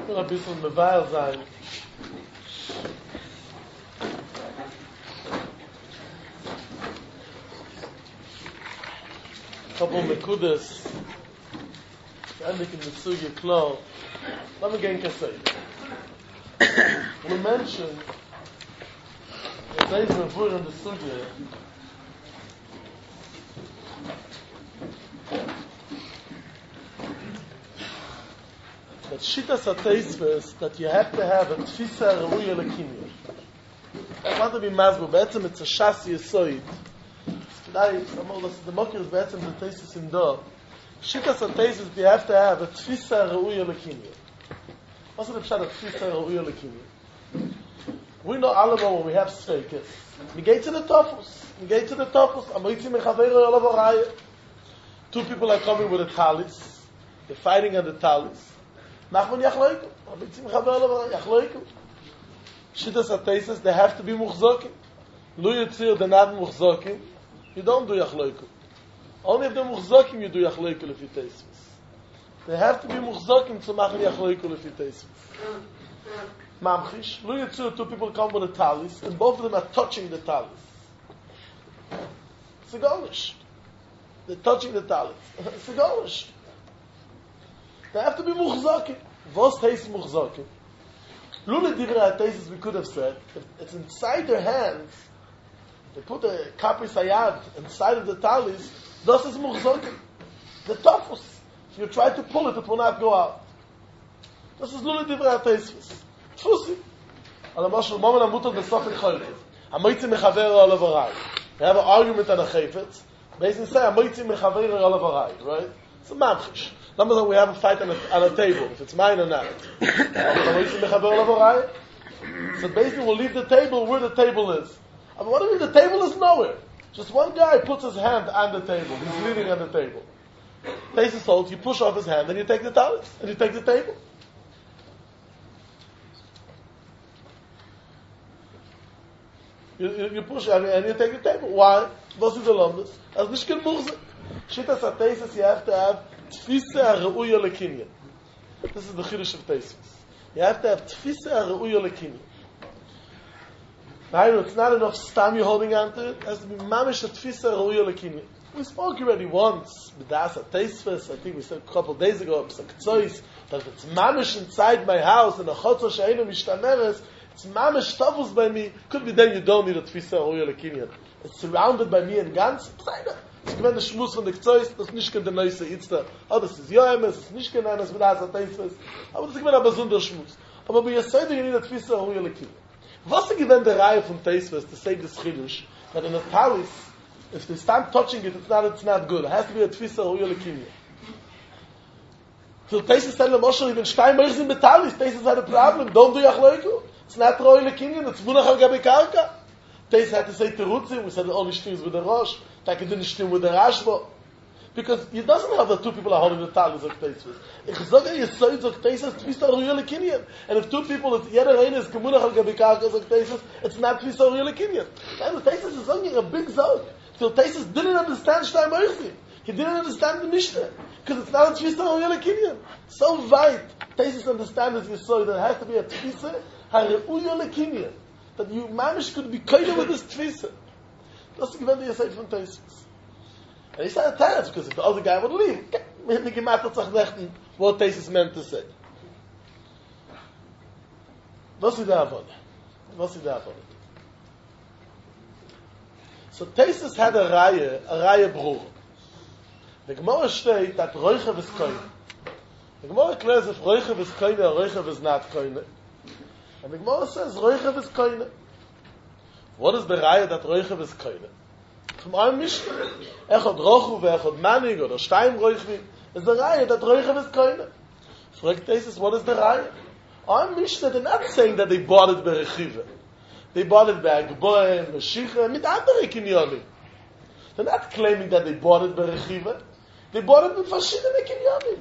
will ein bisschen beweil sein. Couple Mekudas, endlich in der Züge klar. Let me get in say. We mentioned that they were put in the Züge. That Shittas HaTeisves, that you have to have a Tfisa Reuya Lekinyan. I want to be Masbo, Be'etzem it's a Shasi Yisoid. Today, the Mokir is Be'etzem the Teisus in Do. Shittas HaTeisves, you have to have a Tfisa Reuya Lekinyan. What's the Pshat of Tfisa Reuya Lekinyan? We know all about when we have Sfeikes. We get to the Tofus. Amoitzi Mechaveiro Yolav Araya. Two people are coming with a talis. They're fighting on the talis. Nachman Yachloiku. Amoitzi Mechaveiro Yolav Araya. Yachloiku. Shittas HaTeisves, they have to be Muchzokim. Lu Yitzir, they're not Muchzokim. You don't do Yachloiku. Only if they're Muchzokim, you do Yachloiku Lefi Teisves. They have to be Muchzokim to machen Yachloiku Lefi Teisves. Mamchish, Lu Yitzir, two people come with a talis, and both of them are touching the talis. It's a golish. They're touching the talis. It's a golish. They have to be Muchzokim. Vos Teis Muchzokim. Lule Divrei HaTeisves, we could have said, if it's inside their hands, they put a kapri sayad inside of the talis, das is muchzokim. The tofus. If you try to pull it, it will not go out. Das is Lule Divrei HaTeisves. Tfusi. Ala mashal momen amutot besofet choylet. Amoitzi mechaver olav arai. We have an argument on a chayfetz. Basically say, Amoitzi mechaver olav arai, right? It's a mamchish. Number one, we have a fight on a table, if it's mine or not. So basically, we'll leave the table where the table is. I mean, what do you mean the table is nowhere? Just one guy puts his hand on the table. He's leaning on the table. Takes his hold, you push off his hand, and you take the talis, and you take the table. You push and you take the table. Why? Was is the lomdus? As nishkin murzah. Shittas HaTeisves, you have to have Tfisa HaReuya Lekinyan. This is the Chiddush of Teisves. You have to have Tfisa HaReuya Lekinyan. Now, it's not enough stam you're holding on to it. It has to be Mamish Tfisa HaReuya Lekinyan. We spoke already once, B'das HaTeisves, I think we said a couple of days ago, that if it's Mamish inside my house, and a Chotzo She'enu Mishtameres, it's Mamish Tavus by me, could be then you don't need a Tfisa HaReuya Lekinyan. It's surrounded by me in Gans, es gewinnt der Schmuss von der Gzeus, das ist nicht kein der Neuse Itzda. Oh, das ist Joemes, das ist nicht kein eines B'das HaTeisves, aber das ist gewinnt ein besonderer Schmuss. Aber bei Yesodin, you need a Tfisa HaReuya Lekinyan. Was ist gewinnt der Reihe von Teisves, to say this Chiddush, that in a talis, if they start touching it, it's not good. It has to be a Tfisa HaReuya Lekinyan. So Teisves said, Moshe, even Stein Meirs in Betalis, Teisves had a problem, don't do Yachloiku. It's not HaReuya Lekinyan, it's Munach al-Gabi Karka. Teisves had to say Terutzi, we said it only shtings with the Rosh, like it didn't sting with the Rashba. Because it doesn't have that two people are holding the talis of Teisves. Ich sage, you say it's Teisves, Tfisa HaReuya Lekinyan. And if two people, jeder eine is Gemunach al-Gabi Karka of Teisves, it's not Tfisa HaReuya Lekinyan. And Teisves is only a big zog. So Teisves didn't understand Stein Meirzim. He didn't understand the Mishnah. Because it's not a Tfisa HaReuya Lekinyan. So weit, Teisves understand as you saw, that it has to be a Tfisa HaReuya Lekinyan. That you, mamish, could be kind with this Tfisa. That's the Gewende you say from Teisves. And he said a teretz, because if the other guy would leave, the Gemara tzach nechten, what Teisves meant to say. Was ist der Avon? So Teisves had a Reihe Bruch. The Gemara steht, that Roichev is koine. The Gemara declares if Roichev is koine or Roichev is not koine. And the Gemara says Roichev is koine. What is the Reihe that Roichev is koine? From our Mishnah, Echad Rochu ve'Echad Manig or Stein Roichvi is the Reihe that Roichev is koine. Fragt Teisves, what is the Reihe? Our Mishnah, they're not saying that they bought it by Rechiva. They bought it by Agboim, Meshicha, mit andere Kinyonim. They're not claiming that they bought it by Rechiva. They bought it with verschiedene Kinyonim.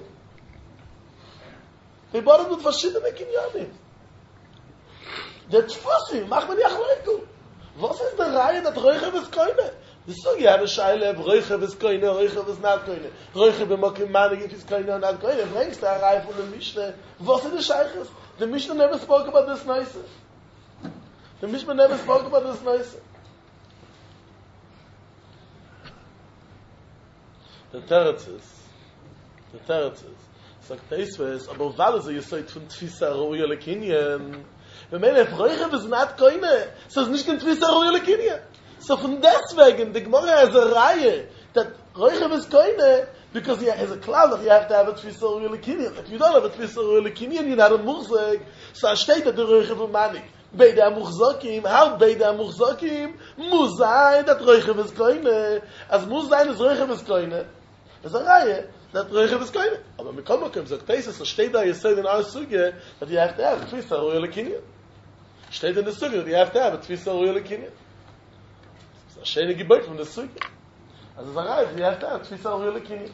Der Tfusi, mach man Yachloiku. Was ist der Reihe, that Roichev is koine? The sugi have a shaila, roichev is koine, roichev is not koine. Roichev b'mokim manig is koine or not koine. Brings the Arai from the Mishnah. What is the shaykhs? The Mishnah never spoke about this nice. The Mishnah never spoke about this nice. The teretz is, sagt Teisves, aber weil es ihr seid von Tfisa Ruya Lekinien. Wenn man Roichev is not koine, so ist nicht kein Tfisa Ruya Lekinien. So von deswegen, the Gemara has a Reihe, that Roichev is koine, because as a cloud, you have to have a Tfisa Ruya Lekinien. If you don't have a Tfisa Ruya Lekinien, you're not a Murzek, so steht that the Roichev is manik. Beide Amuchzokim, how Beide Amuchzokim? Muzayin, that Roichev is koine. As Muzayin is Roichev is koine. There's a Reihe, that Roichev is koine. Aber mit Komakim, sagt Tesis, so steht da, you say in our Sugya, that you have to have a Tfisa Ruya Lekinien. Steht in the Sugya, that you have to have a Tfisa Ruya Lekinien. A shene gebot from the Sugya. As a Reihe, you have to have Tfisa Ruya Lekinien.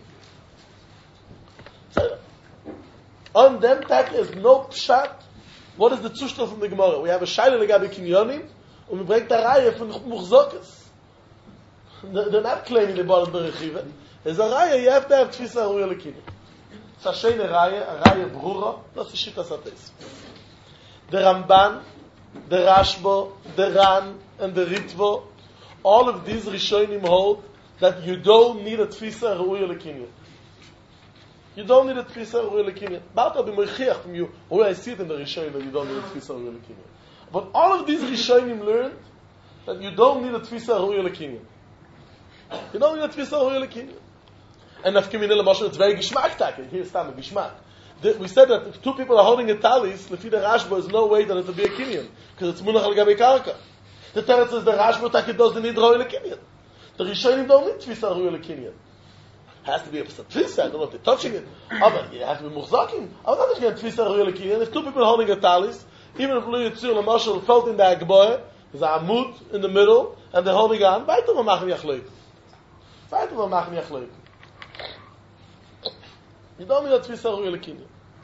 So, on them, that is no pshat. What is the Zustand from the Gemara? We have a Shaila Legabi Kinyonim, and we break the Reihe from Muchzokes. They're not claiming they bought the Rechiva. As a Reihe, you have to have Tfisa Ruya Lekinien. It's a shene Reihe, a Reihe Brura, that's the Shita Sates. The Ramban, the Rashbo, the Ran, and the Ritvo, all of these Rishonim hold that you don't need a Tfisa Ruya Lekinien. You don't need a Tfisa Ruya Lekinien. But I'll be moichiach from you, or I see it in the Rishonim that you don't need a Tfisa Ruya Lekinien. But all of these Rishonim learned that you don't need a Tfisa Ruya Lekinien. You don't need a Tfisa Ruya Lekinien. And Nafkimine L'Moshe, it's very Gishmak. Here's Tam, Gishmak. We said that if two people are holding a talis, Lefi the Rashba, there's no way that it will be a Kinyan, because it's Munach al-Gabi Karka. The Teretz says the Rashba Taki doesn't need Ruya Lekinien. The Rishonim don't need Tfisa Ruya Lekinien. Has to be a Tfisa, I don't know if they're touching it. But you have to be Muchzakim. I'm not going to Tfisa Ruya Lekinien. If two people are holding a talis, even if Lu Yitzir L'Moshe felt in the Agboy, there's a Amud in the middle, and they're holding on, weiter wir machen Yachleik. Weiter wir machen Yachleik. You don't need a Tfisa Ruya Lekinien.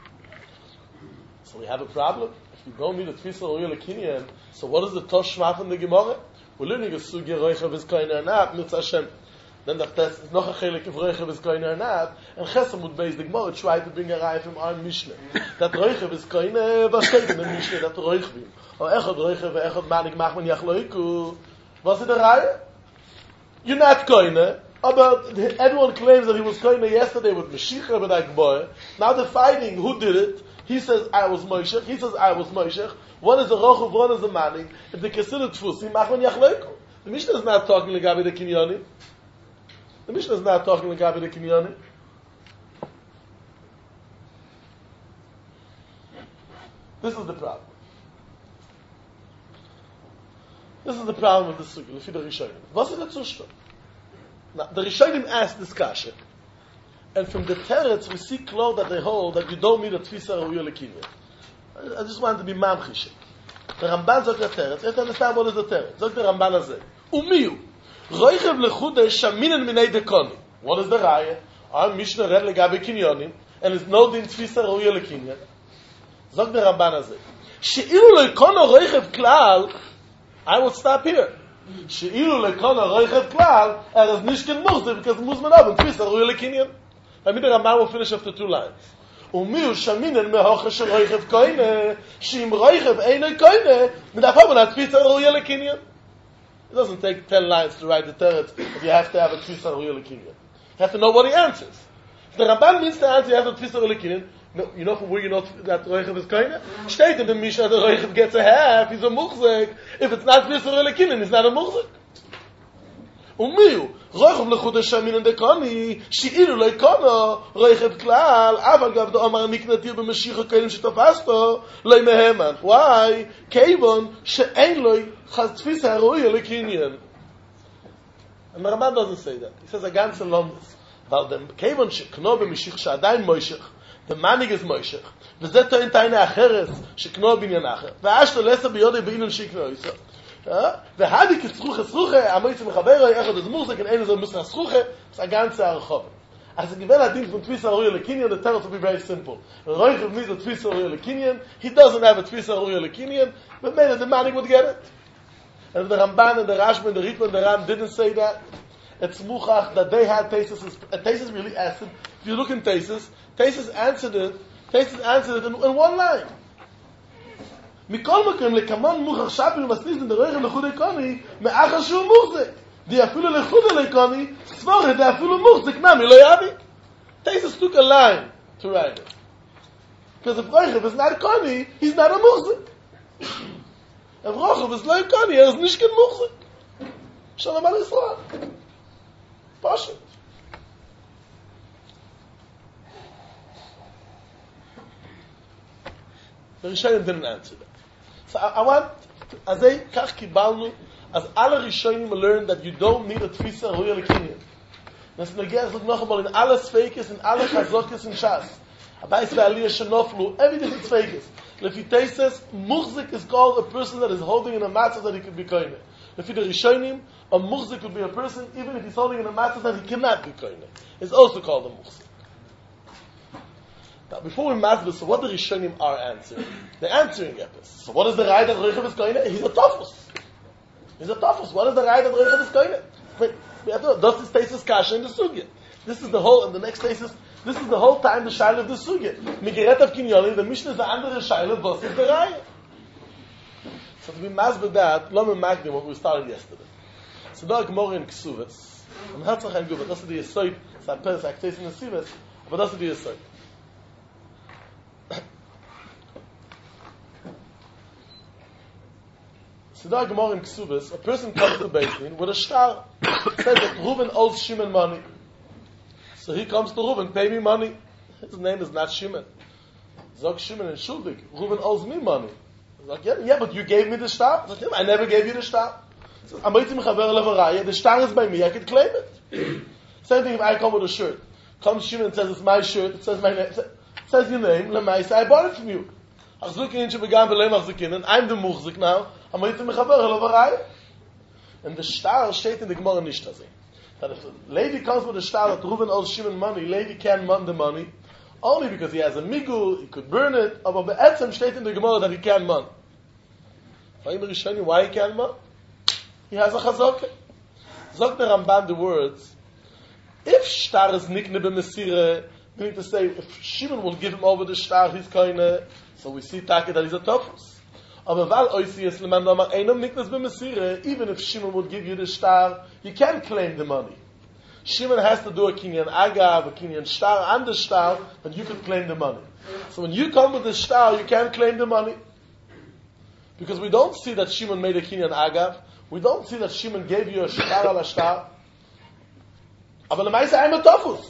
So we have a problem. If you don't need a Tfisa Ruya Lekinien, so what is the Toshma from the Gemara? We're learning a Sugya Roichev is koine or not, Mitzvah Hashem. Then the test is noch a chelik if Roichev is koine or not, and Chesam would base the Gemara try to bring a Rai from our Mishnah. That Roichev is koine, was steht in the Mishnah, that Roichvim. O echad Roichev, echad manik mach man yachloiku. Was it a Rai? You're not koine. But everyone claims that he was koine yesterday with Meshicha with Agboy. Now they're fighting who did it. He says I was Moshech. He says I was Moshech. One is a Rochuv, one is a Manik. If they consider Tfusi, Machman Yachleiku. The Mishnah is not talking Legabi the Kinyoni. The Mishnah is not talking Legabi the Kinyoni. This is the problem. This is the problem with the Sugi, Lefi the Rishonim. What is the Zustand? Now, the Rishonim asked this kasha, and from the Teretz we see clear that they hold that you don't need a Tfisa Ruya Lekinien. I just want to be mamchishik. The Ramban sagt der Teretz. Let's understand what is the Teretz. Sagt der Ramban azeh. Umiyu. Roichev lechude shaminen minei dekoni. What is the Raya? Our Mishnah read legabe kinyonim, and it's no din Tfisa Ruya Lekinien. Sagt der Ramban azeh. She'ilu lekono roichev klal, I will stop here. She'ilu lekona roichev klal, is nicht kein Murzeh, because muss man haben Tfisa Ruya Lekinien. I mean the Ramban will finish after 2 lines. Umiu shaminen mehocha shel roichev koine, she'im roichev einoi koine, midafar man Tfisa Ruya Lekinien. It doesn't take 10 lines to write the Teretz if you have to have a Tfisa Ruya Lekinien. You have to know what he answers. If the Ramban means to answer, you have a Tfisa Ruya Lekinien. No, you know from where you know that roichev is koine? Steht in the Mishnah that roichev gets a half, he's a muchzek. If it's not Tfisa Ruya Lekinien, he's not a muchzek. Umiu, roichev lechude shaminen dekoni, she'ilu leikono, roichev klal, aval gav do amar niknatir b'meshicha koinim shetofasto, loi meheman. Why? Keivon, she'ein loi chaz Tfisa Ruya Lekinien. And the Ramban doesn't say that. He says a ganze Lomdes. Weil dem Keivon she'kno b'meshich she'adayin moishech, the manig is moishech, v'zeh to'in ta'ine acheres, she'kno b'inyan acher, v'ashto lesa b'yodei b'inon she'kno yisrael. והדי כצרוחה צרוחה, המויצים מחברו, אחד אז מורסק, אין איזה מוסר צרוחה, זה ganze הרחוב. אז זה גיבל הדין from Tfisa Ruya Lekinien, the Teretz will be very simple. Roichev needs a Tfisa Ruya Lekinien, he doesn't have a Tfisa Ruya Lekinien, but maybe the manik would get it. And the Ramban and the Rashba and the Ritva and the Ram didn't say that. It's muchach that they had Tesis. Tesis really asked it. If you look in Tesis answered it in one line. מכל מקום לקמן מוכח שפיר מסניס in the רגל לחוד איקוני מאחר שהוא מוחזק. די אפילו לחוד איקוני סבורת די אפילו מוחזק נמי לא יביק. Tesis took a line to write it. Because if Reichav is not a Kani, he's not a Muchzik. If Reichav is not a Kani, er ist nicht kein Muchzik. Shalom al Yisrael. Pashat. The Rishonim didn't answer that. So I want, as they kach kibalnu, as alle Rishonim learned that you don't need a Tfisa Ruya Lekinyan. Das Negev look noch einmal in alle Sfeikes, in alle Chazokes, in Shas. Abayis ve'aliyah shenoflu, everything is Sfeikes. Lefitei says, Muchzik is called a person that is holding in a matzah that he could be koine. Lefi the Rishonim, a Muchzik could be a person, even if he's holding in a matzah that he cannot be koine. It's also called a Muchzik. Now, before we master this, so what the Rishonim are answering? They're answering Epis. So what is the right that Reichav is koine? He's a Tofus. He's a Tofus. What is the right that Reichav is koine? Does this thesis kasha in the sugya? This is the whole, and the next thesis, this is the whole time the shaila of the sugya. Migeret of Kinyoli, the Mishnah is the andere shaila, was is the raya. So to be masbid that, lo me magdim what we started yesterday. So da Gemara in Ksuvitz, and Herzach ein Gubat, das ist die Yesoid, es hat Peres Aktes in the Sivitz, aber das ist die Yesoid. So da Gemara in Ksuvitz, a person comes to Beit Din with a star, says that Reuben owes Shimon money. So he comes to Reuben, pay me money. His name is not Shimon. Zog Shimon and Shuldig, Reuben owes me money. Like, yeah, but you gave me the star. I never gave you the star. So, the star is by me, I can claim it. Same thing if I come with a shirt. Comes Shimon and says, it's my shirt, it says my name, it says your name, Lemai, I bought it from you. I'm the muchzik now. And the star steht in the Gemara nicht as that if Levi comes with a star that Reuben owes Shimon money, Levi can man the money only because he has a migul, he could burn it. Aber be'etzem steht in the Gemara that he can man. Why he can man? He has a chazokah. Zog the Ramban the words, if star is nikne b'mesire, meaning to say, if Shimon will give him over the star, he's kind. So we see Taka that he's a toughus. Even if Shimon would give you the star, you can't claim the money. Shimon has to do a kinyan agav, a kinyan star, and the star, but you can claim the money. So when you come with the star, you can't claim the money. Because we don't see that Shimon made a kinyan agav. We don't see that Shimon gave you a star ala star. Aber lemaisa I'm a toughus.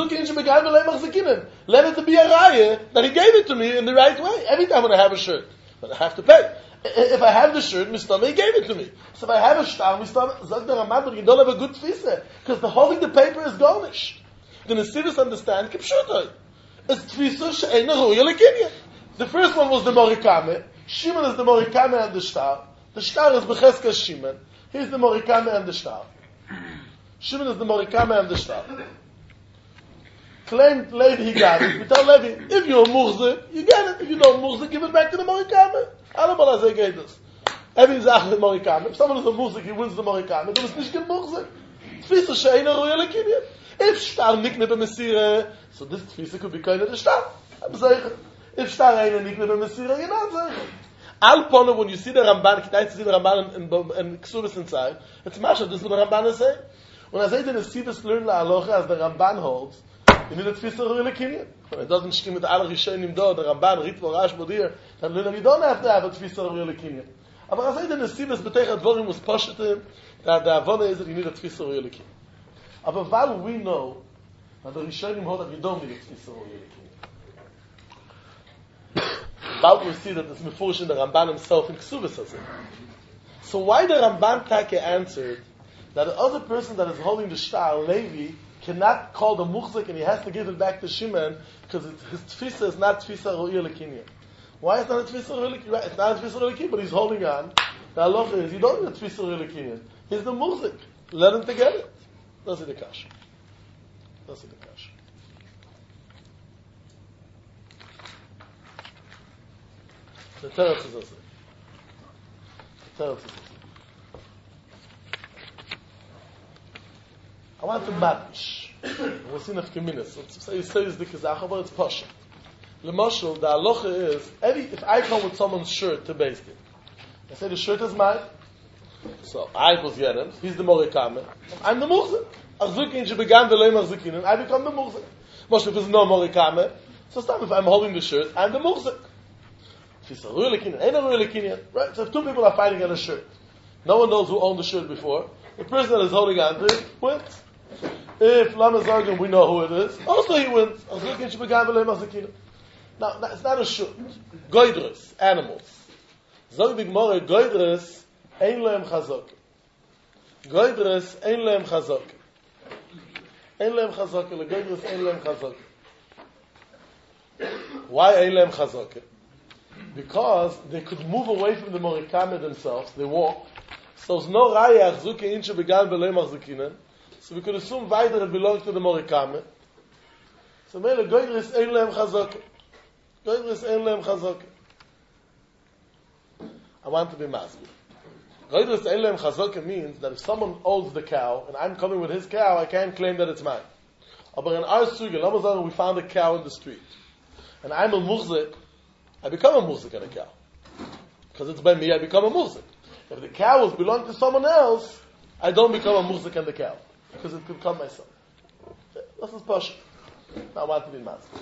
Let it be a raya that he gave it to me in the right way. Every time when I have a shirt, but I have to pay. If I have the shirt, Mistama, he gave it to me. So if I have a star, Mistama, Zag the Ramad, but you don't have a good tfisa, because the holding the paper is garnished. The Nesivis understand, Kipshutai. It's tfisa she'ena ruya lekinyan. The first one was the Morikame. Shimon is the Morikame and the star. The star is Becheska Shimon. He's the Morikame and the star. Shimon is the Morikame and the star. Claimed Levi, he got it. We tell Levi, if you're Muchzik, you get it. If you don't Muchzik, give it back to the Morikame. Alle say geht das. Every Sache mit Morikame. If someone is a Muchzik, he wins the Morikame. Du bist nicht kein Muchzik. Tfisa she'ena ruya lekinyan. If star nikne b'mesire, so this tfisa could be kind of the star. I'm saying, if star eina nikne b'mesire, you're not saying. Al Pona, when you see the Ramban, you see the Ramban in Ksubis inside, it's Masha, this is what the Ramban is saying. When I say that the Sivas learn la aloha as the Ramban holds, you need a tfisa ruya lekinyan. It doesn't skim with alle Rishonim do, the Ramban, Ritva, Rash, Modir, then you don't have to have a tfisa ruya lekinyan. But I say that the Sivas betech advorim was poshetim, that the avona is that you need a tfisa ruya lekinyan. But while we know that the Rishonim hold that you don't need a tfisa ruya lekinyan. But we see that it's mefurish in the Ramban himself in Ksubis as it. So why the Ramban Take answered that the other person that is holding the star, Levi, cannot call the muchzik and he has to give it back to Shimon because his tfisa is not tfisa ru'ya lekinyan. Why is it not a tfisa ru'ya lekinyan? It's not a tfisa ru'ya lekinyan, but he's holding on. The halacha is, you don't need a tfisa ru'ya lekinyan. He's the muchzik. Let him to get it. That's the kasha. That's the kasha. The teretz is also. The teretz is also. I want to match. We'll see in a few minutes. Say it's the Kazakh, but it's Pasha. The Mashal, the halacha is, if I come with someone's shirt to Beis Din, I say the shirt is mine, so I was Yeren, he's the Morikame, I'm the Muhzik. Achzukin, she began the Leim Achzukin, and I become the Muhzik. Mashal, if there's no Morikame, so stop, if I'm holding the shirt, I'm the Muhzik. If it's a Ru'el Kinyan, ain't a Ru'el Kinyan, right? So if two people are fighting on a shirt, no one knows who owned the shirt before, the person that is holding on to it wins. If Lama Zargan, we know who it is, also he wins. Achzukin, she began the Leim Achzukin. Now, it's not a shirt. Goydres, animals. Zog the Gemara, Goydres, ein lohem chazok. Goydres, ein lohem chazok. Ein lohem chazok. Le Goydres, ein lohem chazok. Why ein lohem chazok? Because they could move away from the Morikame themselves. They walk. So it's no raya, Achzuke inche began beleim achzukinen. So we could assume weiter it belongs to the Morikame. So mele Goydres, ein lohem chazok. Goydres, ein lohem chazok. I want to be masculine. Goydres ein lohem chazok means that if someone owns the cow and I'm coming with his cow, I can't claim that it's mine. But in our suge, we found a cow in the street, and I'm a muhzik, I become a muhzik on a cow. Because it's by me, I become a muhzik. If the cow belongs to someone else, I don't become a muhzik on the cow. Because it could come myself. This is Pasha. Now I want to be masculine.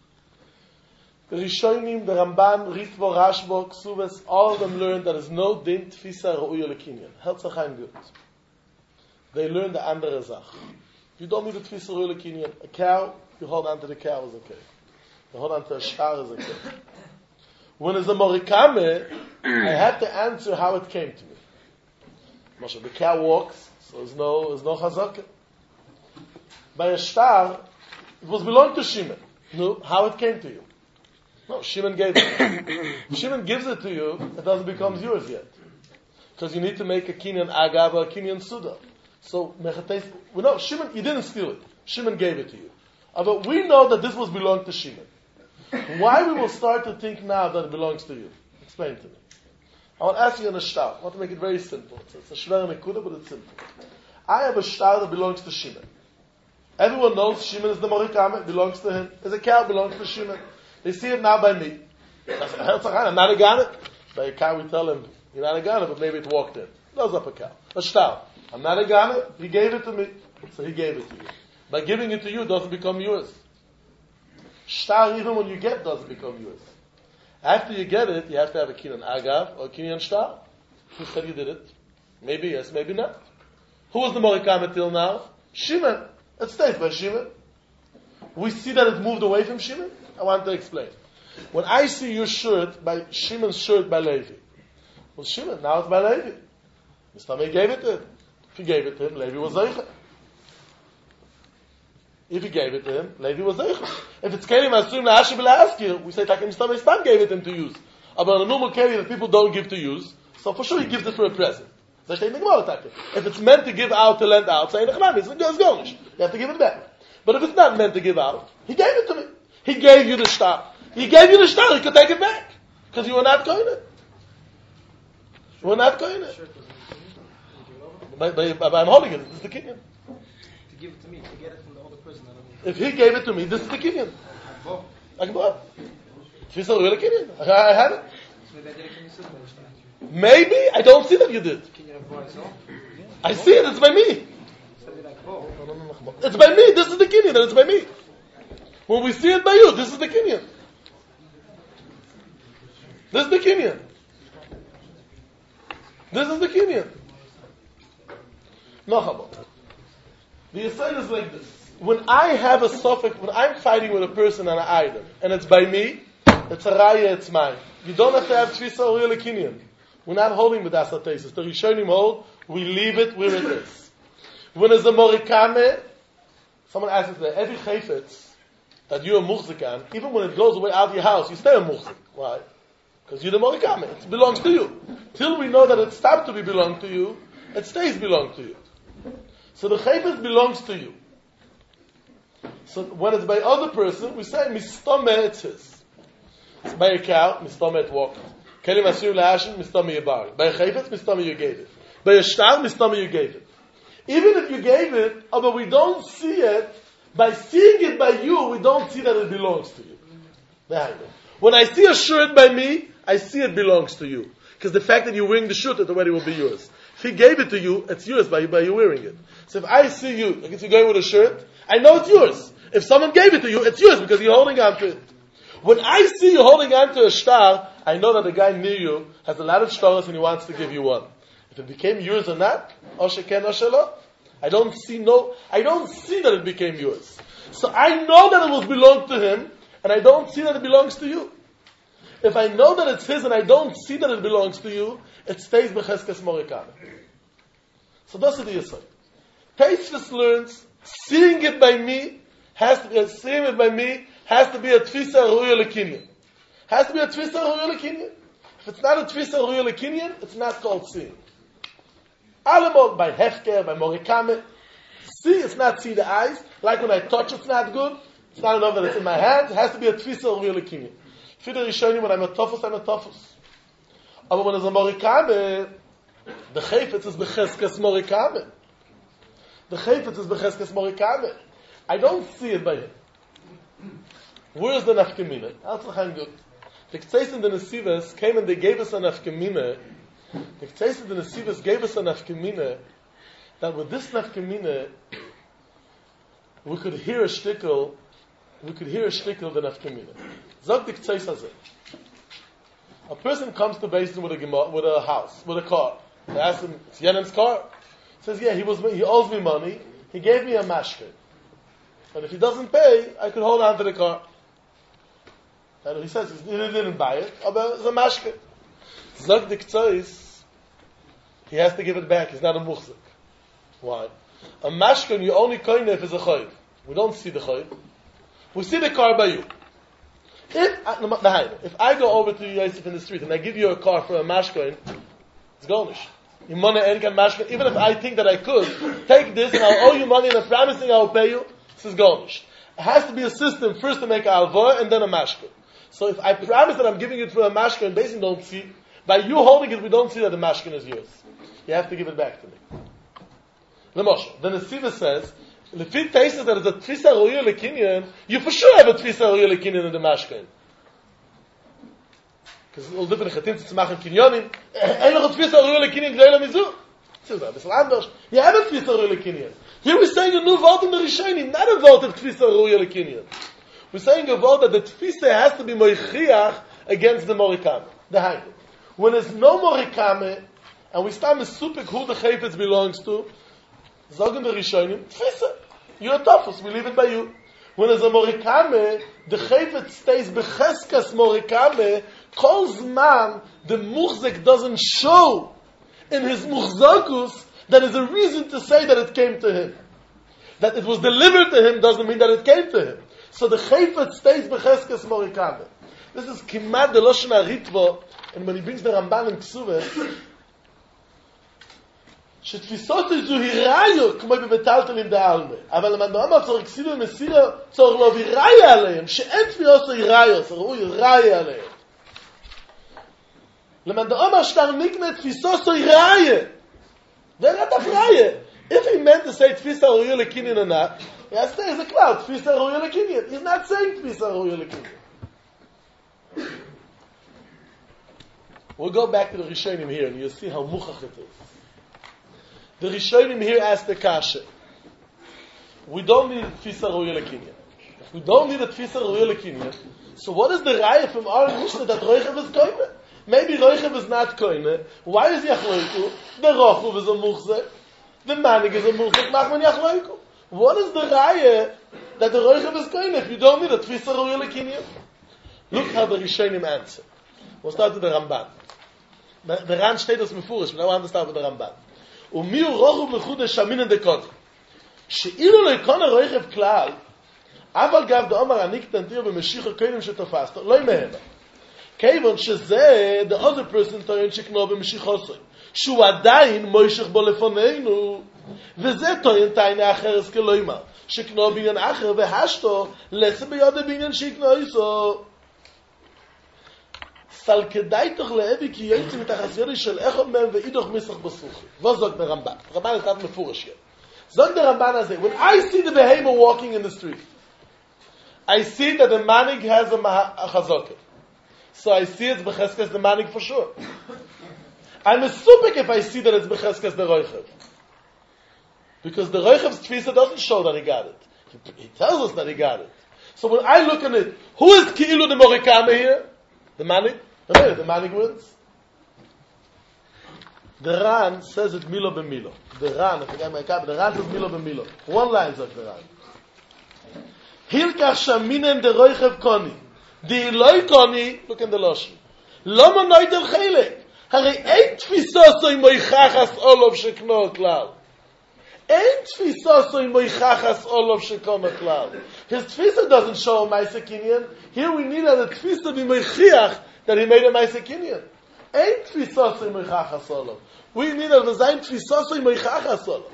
The Rishonim, the Ramban, Ritvo, Rashbo, Ksuves, all of them learned that there is no din tfisa ra'uya lekinyan. Herzachayim good. They learned the andere Zach. If you don't need the tfisa ra'uya lekinyan, a cow, you hold on to the cow is okay. You hold on to a shar is okay. When it's a morikame, I have to answer how it came to me. Moshe, the cow walks, so there's no chazaka. By a shtar, it was belonged to Shimon. No, how it came to you. No, Shimon gave it. If Shimon gives it to you, it doesn't become yours yet. Because you need to make a kinyan agav or a kinyan suda. So, no, Shimon, you didn't steal it. Shimon gave it to you. But we know that this was belonged to Shimon. Why we will start to think now that it belongs to you? Explain to me. I want to ask you on a shtar. I want to make it very simple. It's a shver nekuda, but it's simple. I have a shtar that belongs to Shimon. Everyone knows Shimon is the morikame, it belongs to him. There's a cow, belongs to Shimon. They see it now by me. I'm not a Gana. By a cow we tell him, you're not a Gana, but maybe it walked in. Nose up a cow. A shtar. I'm not a Gana, he gave it to me. So he gave it to you. By giving it to you, it doesn't become yours. Shtar, even when you get, doesn't become yours. After you get it, you have to have a kinyan agav or a kinyan shtar. Who said you did it? Maybe yes, maybe not. Who was the morikame till now? Shimon. It stays by Shimon. We see that it moved away from Shimon. I want to explain. When I see your shirt by Shimon's shirt by Levi, well, Shimon, now it's by Levi. Mr. May gave it to him. If he gave it to him, Levi was Zeicha. If he gave it to him, Levi was Zeicha. If it's Kelim Asum La'ashim La'askir, we say, Mr. May Stam gave it him to use. But on a normal Kelim that people don't give to use, so for sure he gives it for a present. If it's meant to give out, to lend out, say, it's going. You have to give it back. But if it's not meant to give out, he gave it to me. He gave you the shtar. He gave you the shtar, he could take it back. Because you were not going it. You were not going it. But I'm holding it. This is the kinyan. To give it to me, to get it from the older person. If he gave it to me, this is the kinyan. I can buy it. If he's a real kinyan, I had it. Maybe, I don't see that you did. I see it, it's by me. It's by me, this is the kinyan, and it's by me. When we see it by you, this is the kinyan. This is the kinyan. This is the kinyan. No chabot. The aside is like this. When I have a suffix, when I'm fighting with a person on an item, and it's by me, it's a raya, it's mine. You don't have to have tfisa or real kinyan. We're not holding with asatesis. The Rishonim hold, we leave it where it is. When there's a morikame, someone asks that every chayfetz that you're a muhzik, even when it goes away out of your house, you stay a muhzik. Why? Because you're the morikame. It belongs to you. Till we know that it stopped to be belong to you, it stays belong to you. So the chayfetz belongs to you. So when it's by other person, we say mistome, it's his. It's by a cow, mistome, it walked. Kelim Asir La'ashin, mistome, you borrowed. By a chayfetz, mistome, you gave it. By a shtar, mistome, you gave it. Even if you gave it, but we don't see it, by seeing it by you, we don't see that it belongs to you. When I see a shirt by me, I see it belongs to you. Because the fact that you're wearing the shirt, it already will be yours. If he gave it to you, it's yours by you wearing it. So if I see you, like if you're going with a shirt, I know it's yours. If someone gave it to you, it's yours because you're holding on to it. When I see you holding on to a star, I know that the guy near you has a lot of stars and he wants to give you one. If it became yours or not, I don't see that it became yours. So I know that it was belonged to him, and I don't see that it belongs to you. If I know that it's his and I don't see that it belongs to you, it stays b'cheskes morikame. So that's the Yisod. Taisvis learns, seeing it by me has to be a tfisa ruya lekinyan. Has to be a tfisa ruya lekinyan. If it's not a tfisa ruya lekinyan, it's not called seeing. Allemal by hefker, by morikame. See, it's not see the eyes. Like when I touch, it's not good. It's not enough that it's in my hands. It has to be a tfisa ruya lekinyan. For the Rishonim, when I'm a tofus, I'm a tofus. But when it's a morikame, the chayfetz is b'cheskes morikame. The chayfetz is b'cheskes morikame. I don't see it by him. Where is the nafkemina? That's good. The Ktseis in the Nesivas came and they gave us a nafkemina. The Ktseis in the Nesivas gave us a nafkemina that with this nafkemina we could hear a shtickle the nafkemina. Zog the Ktseis hazeh. A person comes to Beis Din with a house, with a car. They ask him, it's Yenem's car? He says, yeah, he owes me money. He gave me a mashke. And if he doesn't pay, I could hold on to the car. And he says he didn't buy it, but it's a mashke. Zog the Ktseis, he has to give it back. He's not a muchzik. Why? A mashke, you only coin if it's a choyv. We don't see the choyv. We see the car by you. If I go over to Yosef in the street and I give you a car for a mashkoin, it's golnish. You money and can mashkoin. Even if I think that I could take this and I'll owe you money and I'm promising I will pay you, this is golnish. It has to be a system first to make a alvor and then a mashkoin. So if I promise that I'm giving it for a mashkoin, basically don't see. By you holding it, we don't see that the mashkoin is yours. You have to give it back to me. Lemoshe. Then the Siva says, the fit tases that it's a tfisa ruya lekinyan, you for sure have a tfisa ruya lekinyan in the mashkein. Because it's all different chatim to tzmach and kinyonim. Ein noch a tfisa ruya lekinyan g'day mizu. This is a bissel anders. You have a tfisa ruya lekinyan. Here we're saying a new word in the Rishonim, not a word of tfisa ruya lekinyan. We're saying a word that the tfisa has to be moichiach against the morikame. The hanging. When there's no morikame, and we start with supik who the chayfetz belongs to, Zogen the Rishonim, tfisa. You're a tofus, we leave it by you. When there's a morikame, the chayfetz stays becheskas morikame, kol zman, the muchzek doesn't show in his muchzakus that is a reason to say that it came to him. That it was delivered to him doesn't mean that it came to him. So the chayfetz stays becheskas morikame. This is kimad de loshen haritvo, and when he brings the Ramban in Ksuvah, שתפיסות איזו היראיו כמו בבטלטלים דאלמה. אבל למדמה צריך כסידו מסירו צריך לא היראיה עליהם, שאין תפיסות היראיו, צריך היראיה עליהם. למדמה שתר נקנה תפיסות היראיה. They're not afraid. If he meant to say tfisa ruya lekinyan or not, he has to say it's a cloud, tfisa ruya lekinyan. He's not saying tfisa ruya lekinyan. We'll go back to the Rishonim here and you'll see how muchach it is. The Rishonim here ask the kasha. We don't need a tfisa ruya lekinyan. If we don't need a tfisa ruya lekinyan, so what is the raya from our Mishnah that Roichev is koine? Maybe Roichev is not koine. Why is Yachloiku? The Rochuv is a muchzek. The Manig is a muchzek. Machman Yachloiku. What is the raya that the Roichev is koine if you don't need a tfisa ruya lekinyan? Look how the Rishonim answer. We'll start with the Ramban. The Ran steht as mefurish, but I want to start with the Ramban. ומיהו רוחב לחודש המינן דקודם. שאילו לא יקון הרוחב כלל, אבל גב דאמר הניק תנתיר במשיך הקודם שתופסתו, לא ימהמה. כיוון שזה, the other person טוען שקנו במשיך עושה, שהוא עדיין מוישך בו לפנינו, וזה טוען טענה אחר אז כלא ימר, שקנו בעניין אחר והשתו, לצה ביודה בעניין שיקנו איסו. סל כדאי תוך לאבי כי יוצא מתחת ידי של אחד מהם ואידוך מסך בסוכי. וזאת ברמב"ן. רמב"ן כתב מפורש here. Zog the Ramban Azeh, when I see the behemoth walking in the street, I see that the manig has a chazakah. So I see it's becheskes the manig for sure. I'm a supik if I see that it's becheskes the roichev. Because the roichev's tfisa doesn't show that he got it. He tells us that he got it. So when I look at it, who is Ki'ilu the Morikame here? The manig? The manig wins. The Ran says it Milo b'Milo. The Ran, I forget my copy, the Ran says Milo b'Milo. One line says the Ran. Hilkach shaminen de roichev koni. The Eloi koni, look in the Loshen. Loma noidel chelek. Harei ein tfisa so im moichachas olov shekno klal. Ein tfisa so im moichachas olov shekno klal. His tfisa doesn't show a Maaseh Kinyan. Here we need a tfisa to be moichiach that he made a Maaseh Kinyan. Ein tfisa so im moichachas olov. We need a design tfisa so im moichachas olov.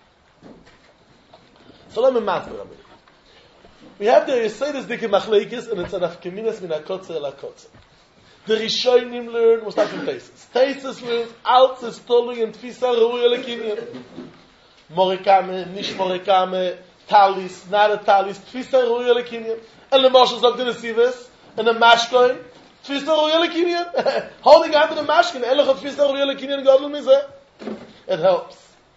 Salam and Matzber, Rabbi. We have the Yesodis Dike Machleikis, and it's an Afkeminas min HaKotzer el HaKotzer. The Rishonim learn, what's that from Teisus? Teisus learns, Alt is Tolu and Tfisa Rui Elekinyan. Morikame, Nish Morikame, Talis, not a Talis, Tfisa Rui Elekinyan. And the Moshe sagt in the Sives, and the Mashkoin, Tfisa Rui Elekinyan. Holding on to the Mashkoin, Elech Tfisa Rui Elekinyan, Godel Mizeh. It helps.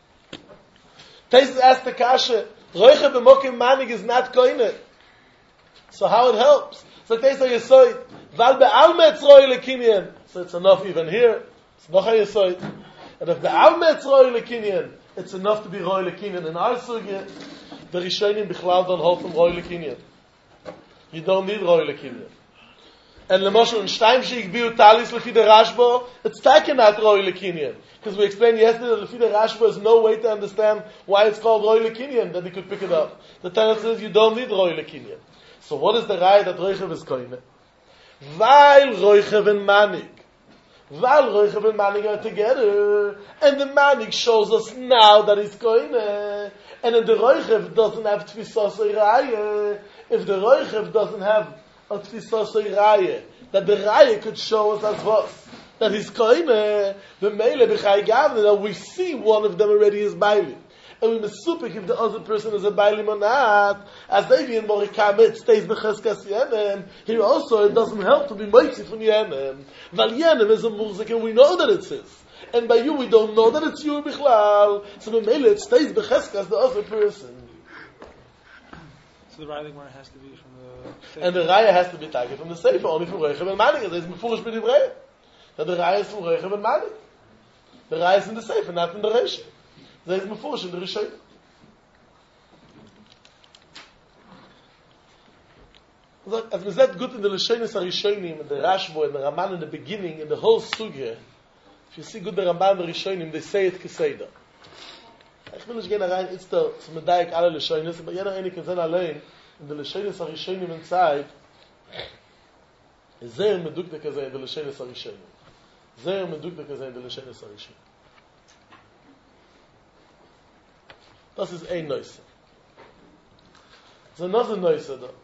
Teisus asked the Kasha, Roiche b'mokim manig is not koine. So how it helps? So they say Yesoid, Val be'alme etzroi lekinyan. So it's enough even here. It's noch a Yesoid. And if be'alme etzroi lekinyan, it's enough to be roi lekinyan. In our sugya, the Rishonim bichlal don't hold from roi lekinyan. You don't need roi lekinyan. And Lemoshe in Steimshik biu talis lefi the Rashba, it's taken out roi lekinyan. Because we explained yesterday that lefi the Rashba is no way to understand why it's called roi lekinyan, that he could pick it up. The Tanakh says you don't need roi lekinyan. So what is the raya that roichev is koine? Weil roichev and manig. Weil roichev and manig are together. And the manig shows us now that he's koine. And if the roichev doesn't have tfisasei raya, if the roichev doesn't have a tfisasei raya, that the raya could show us as what? That he's koine. The meile b'chai gavne, that we see one of them already is bailing. And we mesupik if the other person is a bailim or not. As Davi in Morikame, it stays b'cheskas yenem. Here also, it doesn't help to be moitzi from yenem. Val yenem is a murzik, and we know that it says. And by you, we don't know that it's you bichlal. So b'meile, it stays b'cheskas the other person. So the writing where it has to be from the Sefer. And the raya has to be taken from the Sefer, only from Roichev and Manik. It's mefurish b'divrei. That the raya is from Roichev and Manik. The raya is in the Sefer, not in the Reisha. There is mefurish in the Rishonim. As we said, good in the Lashonis HaRishonim, in the Rashbo, and the Raman in the beginning, in the whole sugya, if you see good the Ramban and the Rishonim, they say it keseda. Ich will nicht gehen rein, it's the Medaik alle Lashonis, but jeder eine kann sein allein, in the Lashonis HaRishonim inside, is sehr medukte kasei in the Lashonis HaRishonim. Sehr medukte kasei in the Lashonis HaRishonim. Das ist ein Neuse. So noch ein Neuse da.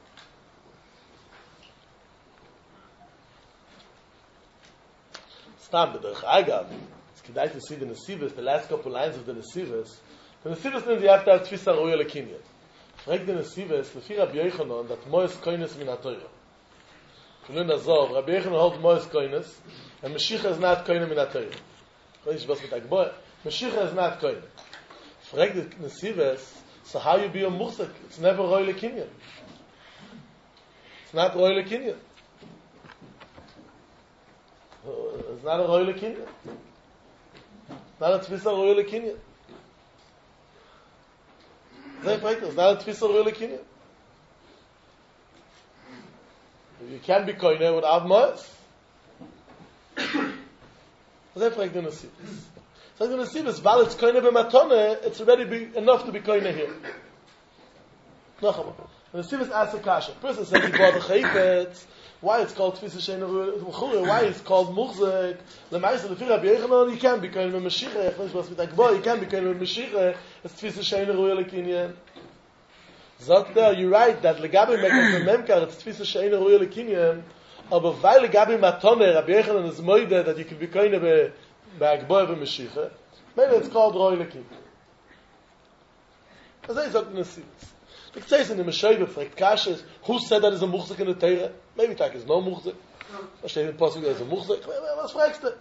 Stam, but Agav, it's kedai to see the Nesivos, the last couple lines of the Nesivos. The Nesivos means you have to have Tfisa Roya Lekinyan. Frag the Nesivos, lefi Rabbi Yochanan, that Moes Koines min HaTorah. If you learn Azov, Rabbi Yochanan holds Moes Koines, and Mashiach is not Koine min HaTorah. Koinish was mit Agboy, Mashiach is not Koine. Frag the Nesivos, so how you be a Mursik? It's never Roy Lekinyan. It's not Roy Lekinyan. It's not a Roy Lekinyan. It's not a Tfisa Roy Lekinyan. It's not a Tfisa Roy Lekinyan. You can't be Koine without Moes. That's the Nesivos. So I'm going to see this, while it's koine b'matone, it's already enough to be koine here. And the Sivas asks a kasha. Person says he bought a chayfetz. Why it's called tfisa shein? Why it's called muchzek? L'maisa lefi Rabbi Yochanan, you can't be koine b'mashiach. You can't be koine b'mashiach. It's tfisa shein ruya lekinyan. Zot you're right that legabi mekas memkar it's tfisa shein ruya lekinyan. Aber weil legabi matone Rabbi Yochanan is moide that you can be koine Ba'agboy b'mashiach. Maybe it's called Roy Lekin. As I said in the series. It says in the Meshaybe, fragt Kashes, who said that is a Muchzik in the Teire? Maybe that is no Muchzik. Was steht in Posuk, that is a Muchzik. Was fragst du?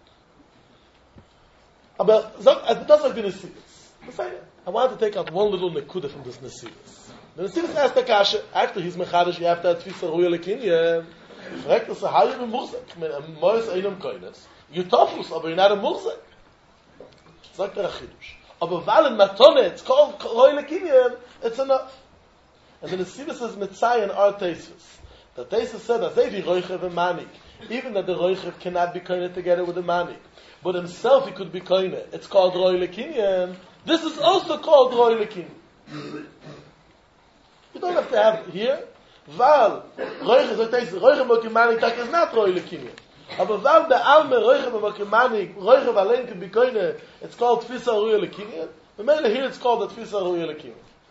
Aber das sagt die Nesiris. I want to take out one little nekuda from this Nesiris. The Nesiris asked the Kashe, after he's Mechadish, you have to have Tfisa Ruya Lekinyan. Fragt das, how you Muchzik? I mean, a Mois Einam Koines. You Tofus, aber you're not a Muchzik. Sagt Chidush. Aber weil in Matone, it's called Ruya Lekinyan, it's enough. And then the Nesiris says, Mitzay and our Tesis. The Tesis said that they be Roichev and Manik. Even that the Roichev cannot be koine together with the Manik. But himself he could be koine. It's called Roi Lekinyan. This is also called Roi Lekinyan. You don't have to have here. Val, Roichev Mokimanik, that is not Roi Lekinyan. Aber Val Be'alme Roichev Mokimanik, Roichev Alein could be koine, it's called Tfisa Roi Lekinyan. The matter here it's called the Tfisa Roi Lekinyan.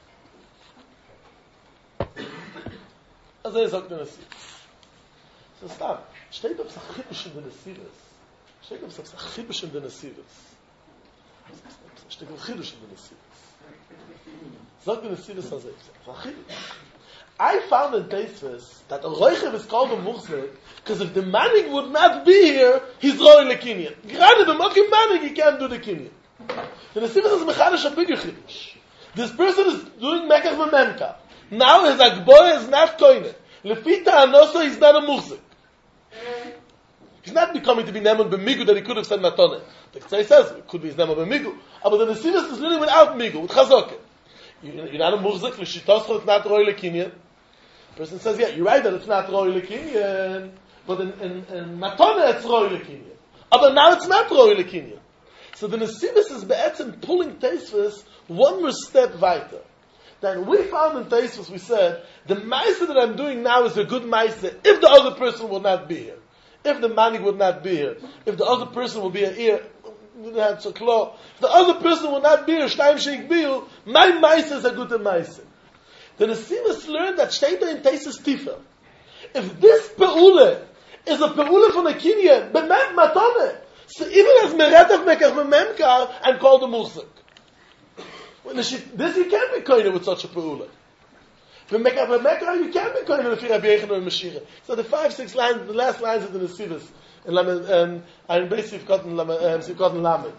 As I sagt in the Nesiris. So stop. Steht auf Sachibisch in the Nesiris. Steht auf Sachibisch in the Nesiris. Steht auf Sachibisch in the Nesiris. Sagt in the Nesiris as Sachibisch. I found in Teisves that a Roichev is called a Muchzik because if the Manik would not be here, he's Roi Lekinyan. Gerade the Mokim Manik, he can't do the Kinyan. The Nesiris is Mechadish a bigger Chidush. This person is doing Mekach Mememka. Now his Agboy is not koine. Lefita Anoso is not a Muchzik. He's not becoming to be Neman b'migu that he could have said Matone. The Tzai says it could be his Neman b'migu. But the Nesiris is living without migu, with Chazoke. You're not a Muchzik, l'shitoscho it's not Roi Lekinyan. The person says, yeah, you're right that it's not Roi Lekinyan, but in Matone it's Roi Lekinyan. But now it's not Roi Lekinyan. So the Nesiris is be'etzim pulling Teisves one more step weiter. Then we found in Teisves, we said, the Maisa that I'm doing now is a good Maisa if the other person will not be here. If the Manik would not be here. If the other person will be here, if the other person will not be here, Shtaim Sheik Biu, my Maisa is a good Maisa. The Nesiris learned that Shteita in Teisves Tifel. If this Pe'ule is a Pe'ule from a Kinyan, B'mem Matone, so even as Meretach Mekach Mememkar, I'm called a Muchzik. This you can't be koine with such a peula. For Mekah, you can't be koine with Rabbi Yechon and Meshira. So the 5-6 lines, the last lines of the Nesiris, and basically Sivkot and Lamed.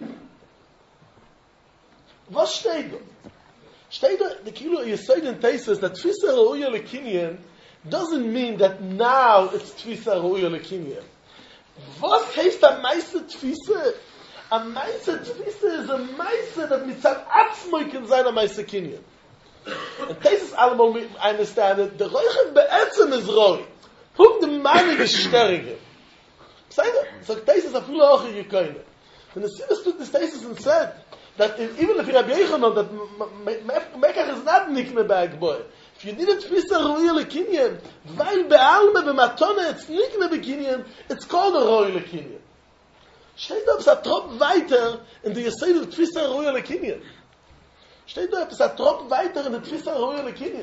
What steht da? Steht da, the Kilo Yesod in Teisves that Tfisa Ra'uya Lekinyan doesn't mean that now it's Tfisa Ra'uya Lekinyan. Was heißt a meiste Tfisa? A Meise Tfisa is a Meise that mitzad atzmoi can sein a Meise Kinyan. And Teisves allemal, I understand it, the Roichev be'etzem is Roi. Who the Manik is sterige. So Teisves are full of Yukoine. And the Nesiris took this Teisves and said that even if you have Yechonon, that Mekach is not Nikne Ba'agboy. If you need a Tfisa Roi Lekinyan, weil be'alme be'matone it's Nikne Be'kinyan, it's called a Roi Lekinyan. Steht da, es hat trop weiter in der Yesod of Tfisa Roi Lekinyan. Steht da, es hat trop weiter in der Tfisa Roi Lekinyan.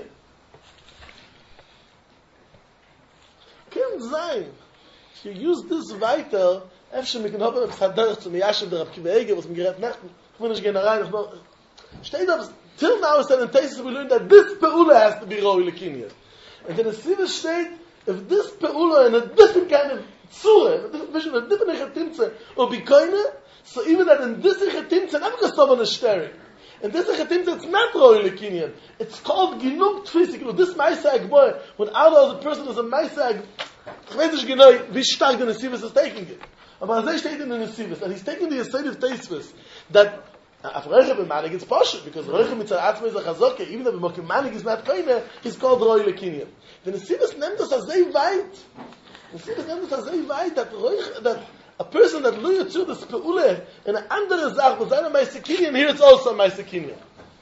Kann sein, if you use this weiter, efshe me can hoppen, es hat derch zu Miyashev der Rav Kiva Eger, was mir gerät nachten, ich will nicht gehen rein, steht da, till now is that in Teisves we learned that this Pe'ula has to be Roi Lekinyan. And then the Nesiris steht, if this Pe'ula in a different kind of Tzure, a different Echetimtze, or be koine, so even that in this Echetimtze, not because someone is staring, in this Echetimtze it's not Roi Lekinyan, it's called Ginuk Tfisik, this Maisa Agboy, when out of the person is a Maisa Agboy, ich weiß nicht genau, wie stark der Nesiris is taking it. Aber as steht in the Nesiris, and he's taking the Yesod of Teisves, that Af Roichev Manik is Poshet, because Roichev Mitzad Atzmei is a Chazoke, even though the Manik is not koine, he's called Roi Lekinyan. The Nesiris nehmt us as they weit. The Nesiris nehmt us as they weit that a person that lo yotzu this peule in an andere Sach, with seiner Meise Kinyan, here it's also Meise Kinyan.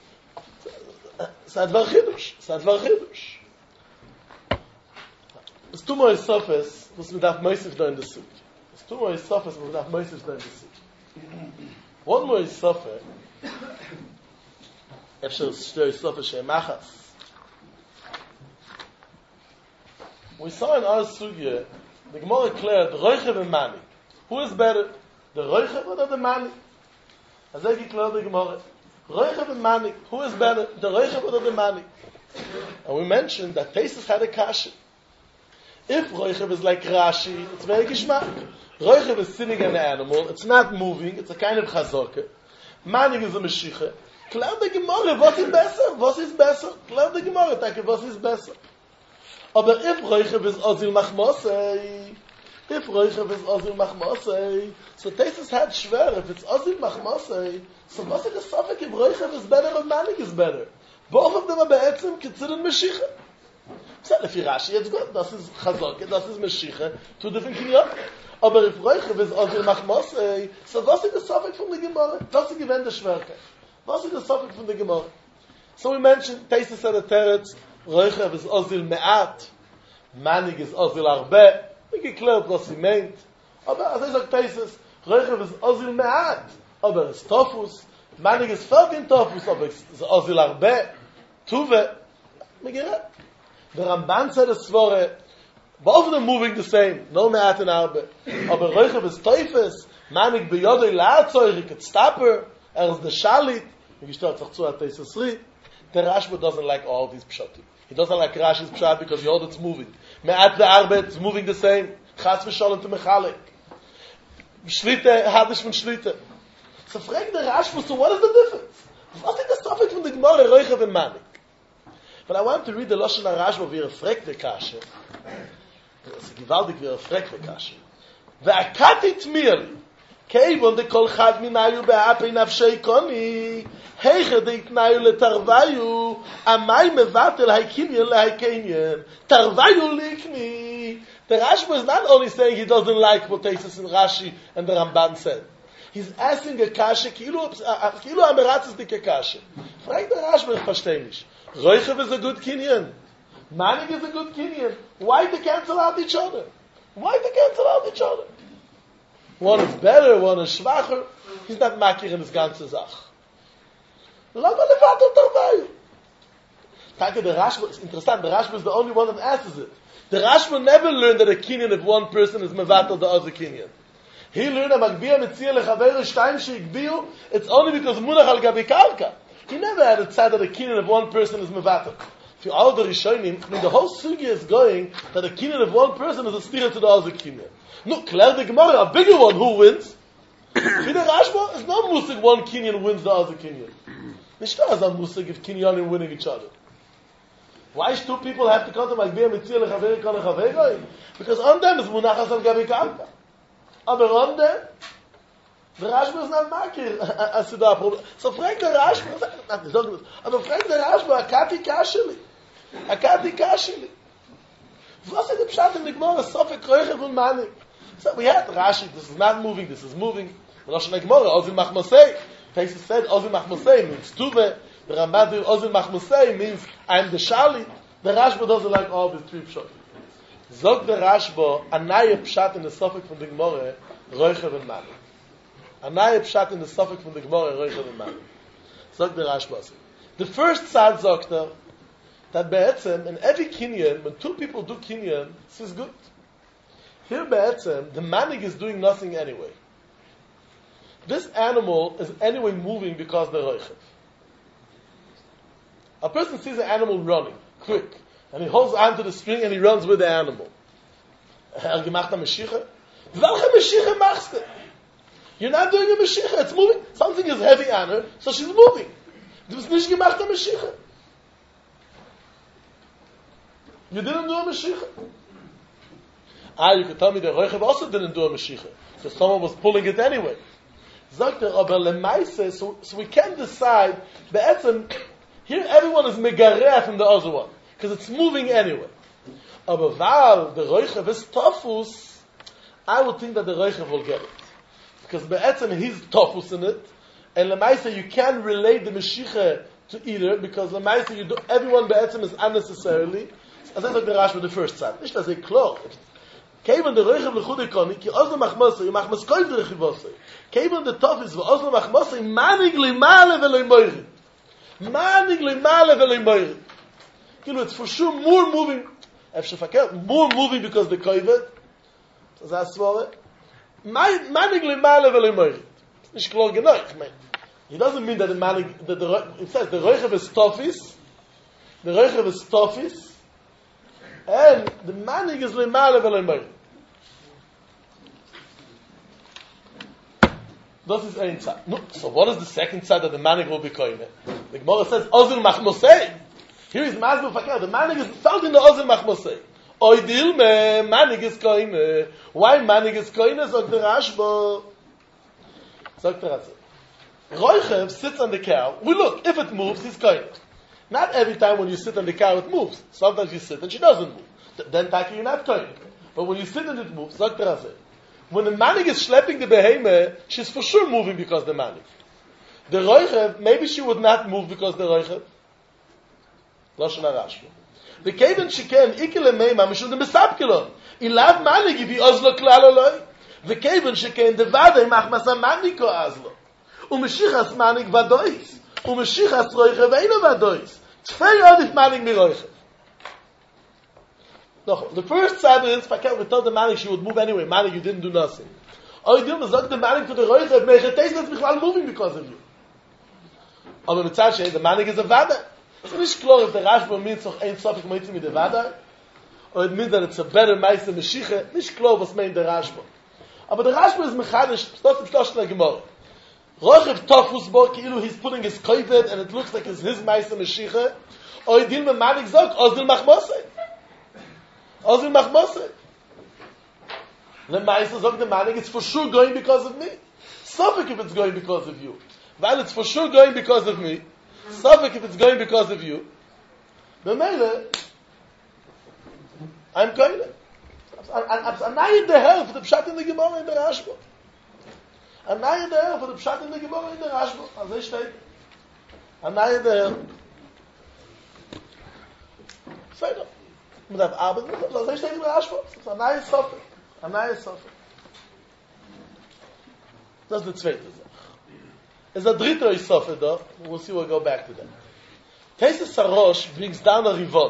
It's Advar Chidush. It's two more Sofes, was mit Af Meisif da in the Suk. It's two more Sofes, was mit Af Meisif da in the Suk. One more Sofe, Efshel Shtoi Sofe Shemachas. We saw in our Sugya, the Gemara declared, Roichev and Mani. Who is better, the Roichev or the Mani? As I declared the Gemara. Roichev and Manik, who is better, the Roichev or the Manik? And we mentioned that Tesis had a kasha. If Roichev is like Rashi, it's very Gishmak. Roichev is sitting an animal, it's not moving, it's a kind of Chazoke. Manik is a Meshicha. Klär de Gemorre, was ist besser? Was ist besser? Klär de Gemorre, take was ist besser? Aber if Roichev is Ozil Machmosei, so Tesis had schwer, if it's Ozil Machmosei, so was is the suffix if Roichev is better or Manik is better? Both of them are be'etzim considered Meshicha. So if Rashi, it's good, das ist Chazok, das ist Meshicha, two different kinyan. Aber if Roichev is Ozil Machmosei, so was is the suffix from the Gemara? Das ist gewähnt der Schwerke. Was is the suffix from the Gemara? So we mentioned, Tesis had a teretz, Roichev is Ozil Me'at, Manik is Ozil Arbe, we geklärt, was he meant. Aber, as I said, Tesis, Roichev is Ozil Me'at, aber it's Tofus, Manik is 14 Tofus, aber it's Ozil Arbe, Tuve, Megirah. The Ramban said a Svore, both of them moving the same, no Me'at and Arbe, aber Roichev is Teufes, Manik beyodoi la'atzoy, he could stop her, is the Shalit, we start to at Tesis 3, the Rashba doesn't like all these pshatim. He doesn't like Rashi's pshat because he holds it's moving. Me'at ve'arbe, it's moving the same. Chatz v'sholem to mechalek. Shlite, hadish von Shlite. So frag the Rashba, so what is the difference? What is the suffix from the Gemara, Roichev and Manik? But I want to read the Lashon HaRashba, wie fragt the Kashe. It's gewaltig, wie fragt the Kashe. Ve'akatit mirli. Keivon de kol chad minayu be'apei nafshei koni. Heiche de itnayu letarvayu. Amai mevatel haikinyan lehaikinyan. Tarvayu likni. The Rashba is not only saying he doesn't like what Tesis and Rashi and the Ramban said. He's asking a kasha, kilu ameratz is dik a kasha. Frag the Rashba, ich verstehe nicht. Roichev is a good kinyan. Manik is a good kinyan. Why they cancel out each other? Why they cancel out each other? One is better, one is schwacher. He's not makir in his ganze Sach. Lama levatel tarvayu. Take the Rashba, it's interesting, the Rashba is the only one that answers it. The Rashba never learned that a kinyan if one person is mevatel the other kinyan. He learned that Magbiya Metzir lechaveru shtayim sheikbiu, it's only because munach al gabi karka. He never had a tzad that a kinyan if one person is mevatel. If you all the Rishonim, I mean the whole sugya is going that a kinyan of one person is a stira to the other kinyan. No, Claire the Gemara, a bigger one, who wins? In the Rashba, it's not musig one kinyan wins the other kinyan. Nishta is a musig if kinyanim winning each other. Why should two people have to come to Magbiya Mitzir lechaveri kol lechaveri? Because on them is munachas al gabi karka. Aber on them, the Rashba is not makir a siddha problem. So frag the Rashba, aber frag the Rashba, akati kashili. Akati kashili. Was is the pshat in the Gemara? Sofek Roichev and Manik. So we had Rashi, this is not moving, this is moving. The Lashon Gemara, Ozil Machmosei. Tesis said Ozil Machmosei means Tuve. The Ramad Ozil Machmosei means I'm the Shali. The Rashba doesn't like all these three pshat. Zog the Rashba, Anaya pshat in the Sofek from the Gemara, Roichev and Manik. Anaya pshat in the Sofek from the Gemara, Roichev and Manik. Zog the Rashba. The first side zogta, that be'etzem, in every kinyan, when two people do kinyan, this is good. Here be'etzem, the manik is doing nothing anyway. This animal is anyway moving because the roichev. A person sees an animal running, quick, and he holds on to the string and he runs with the animal. You're not doing a meshicha, it's moving. Something is heavy on her, so she's moving. Du bist nicht gemacht a meshicha. You didn't do a Mashiach. You could tell me that Roichev also didn't do a Mashiach. So someone was pulling it anyway. So we can decide, here everyone is megareh from the other one. Because it's moving anyway. Aber while the Roichev is Tofus, I would think that the Roichev will get it. Because he's Tofus in it. And Lemaisa, you can't relate the Mashiach to either, because Lemaisa, everyone is unnecessarily. As I said the Rashba the first time. Nicht as a klar. Kevan the Roichev lechudei koni, ki ozlo machmosei, machmos kol the rechivosei. Kevan the Tofis, ozlo machmosei, manig limale veloi moirid. Manig limale veloi moirid. It's for sure more moving, more moving because the koivet, as I swore it, manig limale veloi moirid. Nicht klar genoeg, man. It doesn't mean that the manig, it says the Roichev is Tofis, the Roichev is Tofis, and the manig is Lemale V'Lemoyim. Das ist ein Tzad. No, so what is the second tzad that the manig will be koine? The Gemara says, Ozil Machmosei. Here is Mazbel Fakir. The manig is felt in the Ozil Machmosei. Oidil me, manig is koine. Why manig is koine? Sagt der Rashba. Sagt der Rashba. Roichev sits on the cow. We look, if it moves, he's koine. Not every time when you sit on the cow, it moves. Sometimes you sit and she doesn't move. Then taki, you're not koine. But when you sit and it moves, sagt der Rashba. When the manig is schlepping the behemah, she's for sure moving because the manig. The roichev, maybe she would not move because the roichev. Lashon HaRashba. The keven sheken ikele meima mishum the mesapkelon. Ilav manig if he ozlo klal oloi. The keven sheken the vadei machmasa manig ko azlo. Umeshichas manig vadois. Umeshichas roichev eino vadois. Tfei odif manig mi roichev. No, the first side is, we told the manik she would move anyway. Manik, you didn't do nothing. Oh, you didn't the manik to the roichev, mechetes that's bichlal moving because of you. Aber mit Tzad the manik is a vada. So nicht klar if the Rashba means noch ein Sofik moitzi mit the vada, or it means that it's a better meister Meshiche, nicht klar was meint der Rashba. Aber der Rashba is mechanisch, stos im Schloss der Gemara. Roichev tofus bo, ki'ilu he's putting his koivet, and it looks like it's his meister Meshiche, or you didn't manik zog, ozdil machmosei. Ozil Machmosei. The Meister sagt the manik, it's for sure going because of me. Suffolk if it's going because of you. While it's for sure going because of me, Suffolk if it's going because of you, the Mele, I'm going to. I'm not in the hell for the Pshat in the Gemara in the Rashba. I'm not in the hell for the Pshat in the Gemara in the Rashba. As I state. I'm not in the hell. Say that. Mit der Arbeit, das ist nicht mehr Aschwurz. Das ist ein neues Soffer. Ein neues Soffer. Das ist die zweite Sache. Es ist der dritte Soffer da. We'll see, we'll go back to that. Tesis Sarosh brings down a Rivon.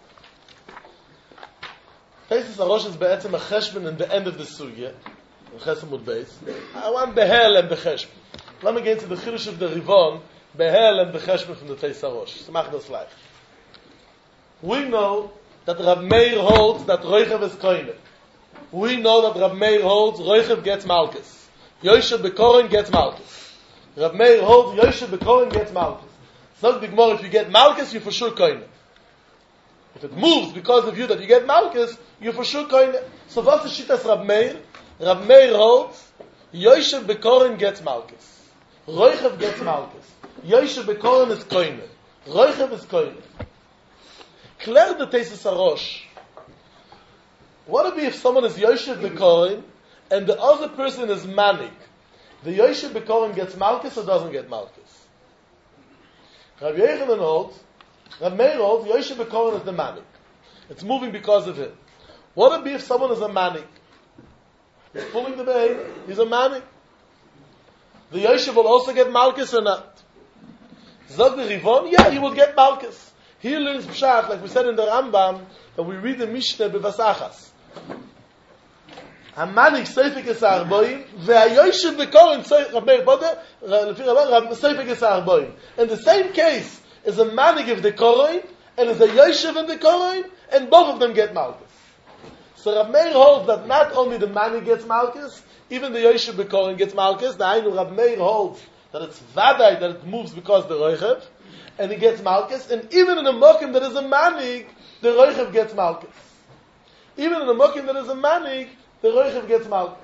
Tesis Sarosh is be'etzem a cheshbon in the end of the sugya. In Chesed Beis. I want behel and becheshbon. Let me get into the Chidush of the Rivon. Behel and becheshbon from the Tesis Sarosh. So mach das live. We know that Rav Meir holds that Roichev is koine. We know that Rav Meir holds Roichev gets Malkus. Yoshe Bekorin gets Malkus. Rav Meir holds Yoshe Bekorin gets Malkus. So the Gemara, if you get Malkus, you're for sure koine. If it moves because of you that you get Malkus, you're for sure koine. So what's the shittas Rav Meir? Rav Meir holds Yoshe Bekorin gets Malkus. Roichev gets Malkus. Yoshe Bekorin is koine. Roichev is koine. Clear the Tesis Arosh. What would be if someone is Yoshev Bekorin and the other person is Manik? The Yoshev Bekorin gets Malkus or doesn't get Malkus? Rav Yechanan holds, Rav Meir holds, Yoshev Bekorin is the Manik. It's moving because of him. What would be if someone is a Manik? He's pulling the behavior. He's a Manik. The Yoshev will also get Malkus or not? Zog the Rivon? Yeah, he will get Malkus. He learns Pshat, like we said in the Rambam, that we read the Mishnah b'vasachas. Hamanik seifik es ha'arboim, ve'hayoyshev bekorin seifik es ha'arboim. In the same case, is a manik of the korin, and is a yoshev in the korin, and both of them get malchus. So Rav Meir holds that not only the manik gets malchus, even the yoshev bekorin gets malchus. The Ainu Rav Meir holds that it's vadai, that it moves because the roichev, and he gets malchus, and even in a mokim that is a manik, the roichev gets malchus. Even in a mokim that is a manik, the roichev gets malchus.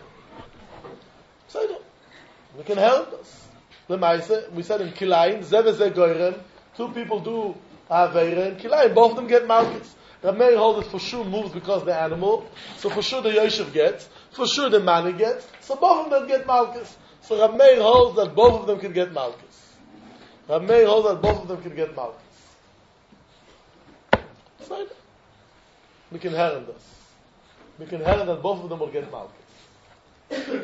So we can help us. We said in Kilayim, Zev Zeh Goyrem, two people do Aveira in Kilayim, both of them get malchus. Rav Meir holds it for sure moves because the animal, so for sure the Yoshev gets, for sure the manik gets, so both of them get malchus. So Rav Meir holds that both of them can get malchus. Rav Meir holds that both of them can get malchus. So we can hear this. We can hear that both of them will get malchus.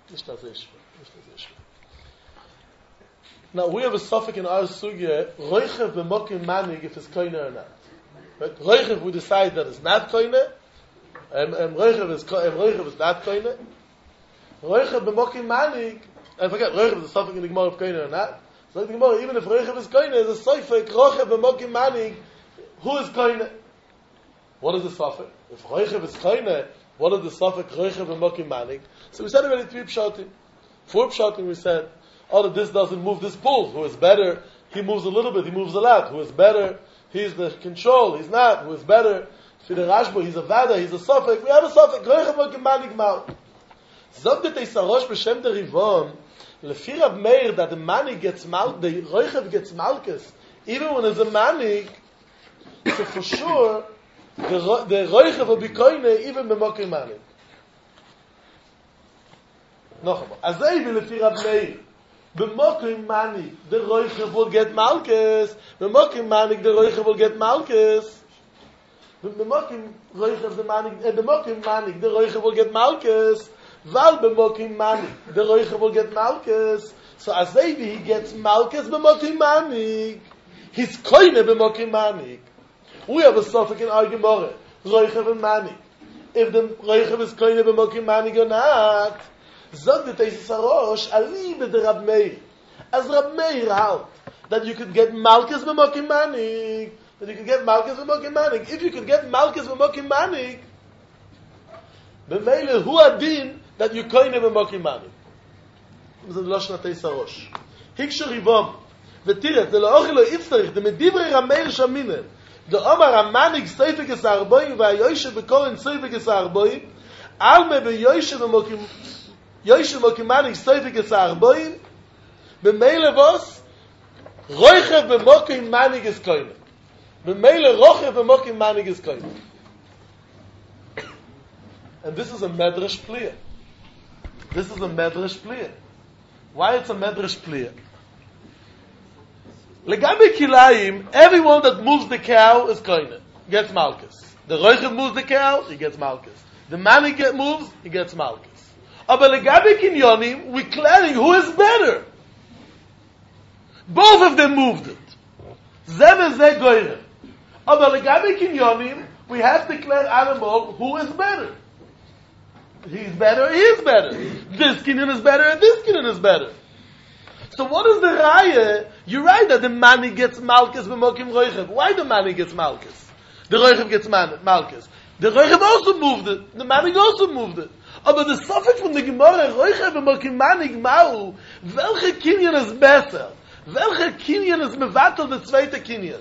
Now we have a suffix in our sugya, roichev b'mokim manig, if it's koine or not. Right? Roichev we decide that it's not koine, roichev is not koine. Roichev b'mokim manig, And forget, Roichev is a suffix in the Gemara of Koine or not. So the Gemara, even if Roichev is Koine, is a suffix, Roichev b'mokim manig, who is Koine? What is the suffix? If Roichev is Koine, what is the suffix, Roichev b'mokim manig? So we said already 3 pshatim. 4 pshatim we said, that this doesn't move, this pulls. Who is better? He moves a little bit, he moves a lot. Who is better? He's the control, he's not. Who is better? For the Rashba, he's a vada, he's a suffix. We have a suffix, Roichev b'mokim manig mal. Zog the Teisarosh b'shem the Rivon, Lefi Rab Meir, that the manig gets the Roichev gets malchus, even when there's a manig, so for sure, the Roichev will be koine, even b'mokim manig. Nochmal. Azay v'lefi Rab Meir, b'mokim manig, the Roichev will get malchus, b'mokim manig, the Roichev will get malchus, b'mokim Roichev, the manig, b'mokim manig, the Roichev will get malchus, Val b'mokim manig, the Roichev will get malchus. So Azevi, he gets malchus b'mokim manig. He's koine b'mokim manig. We have a suffix in our Gemara, Roichev and manig. If the Roichev is koine b'mokim manig or not, Zog the Teisus Harosh, Ali b'de Rab Meir. As Rab Meir held, that you could get malchus b'mokim manig. That you could get malchus b'mokim manig. If you could get malchus b'mokim manig, b'meile hu adin, that you koine b'mokim manig. This is the Lashon HaTeis HaRosh. Hiksher Rivom, v'tiret, the la'ochi lo itztarich, the medivrei Rameir Shaminen, the Omar HaManig Seifek es Arboim, v'ayoyshe b'koren Seifek es Arboim, alme b'yoyshe b'mokim manig Seifek es Arboim, b'meile vos, roichev b'mokim manig is koine. B'meile rochev b'mokim manig is koine. And this is a medrash pliya. This is a medrash pliya. Why it's a medrash pliya? Legabe kilayim, everyone that moves the cow is koine, gets malchus. The roichev moves the cow, he gets malchus. The manig moves, he gets malchus. Aber legabe kinyonim, we're declaring who is better. Both of them moved it. Zeh v'zeh goyre. Aber legabe kinyonim, we have to declare animal who is better. He's better, he is better. This kinyan is better, and this kinyan is better. So what is the raya? You're right that the mani gets malchus b'mokim roichev. Why the mani gets malchus? The roichev gets malchus. The roichev also moved it. The mani also moved it. But the suffix from the Gemara, roichev b'mokim manig mau, welche kinyan is besser? Welche kinyan is mevatel the zweite kinyan?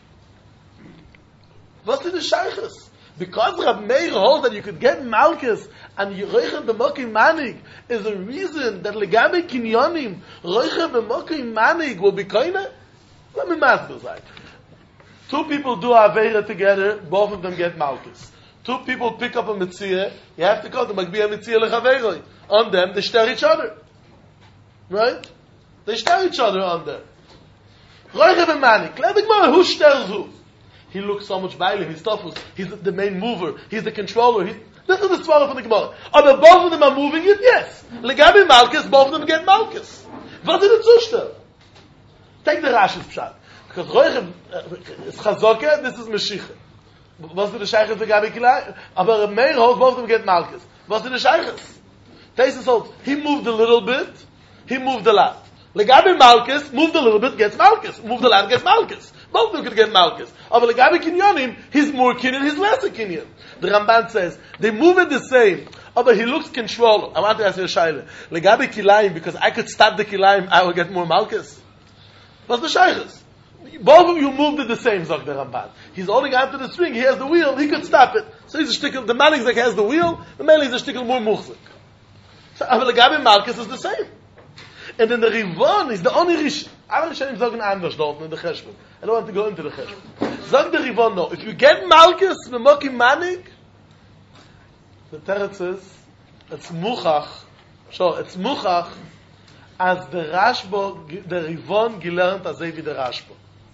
What's the shaychus? Because Rab Meir holds that you could get malchus and roichev b'mokim manig is a reason that legabe kinyonim roichev b'mokim manig will be koine. Let me masbir say. 2 people do aveira together, both of them get malchus. 2 people pick up a mitzvah, you have to call them magbiya mitzvah lechaveiroi. On them, they stare each other. Right? They stare each other on them. Roichev and manig. Let the Gemara, who stares who? He looks so much by him. He's the main mover. He's the controller. This is the swallow from the Gemara. But both of them are moving it? Yes. Legabe malchus, both of them get malchus. What is the zushter? Take the Rashi's pshat. Because Roichev is chazoke, this is Meshicha. What's the shaychus legabe kilai? Aber Meir holds both of them get malchus. What's the shaychus? Taisus holds, he moved a little bit, he moved a lot. Legabe malchus, moved a little bit, gets malchus. Moved a lot, gets malchus. Both of them could get malchus. Aber legabe kinyonim, he's more kinyan, he's less a kinyan. The Ramban says, they move it the same. But he looks controller. I want to ask you a shaila. Legabe kilayim, because I could stop the kilayim, I will get more malchus. What's the shaychus? Both of you moved it the same, Zog the Ramban. He's holding on to the string, he has the wheel, he could stop it. So he's a shtickle, the manig has the wheel, the manig is a shtickle more muchzik. So legabe malchus is the same. And then the Rivon is the only Rish. I'm Rishonim sagen anders dort in the Cheshbon. I don't want to go into the Cheshbon. Sag the Rivon no. If you get Malchus, Memokim Manig, the Teretz says, it's Muchach. So, it's Muchach as the Rashbo, the Rivon gelernt as Evi the Rashbo.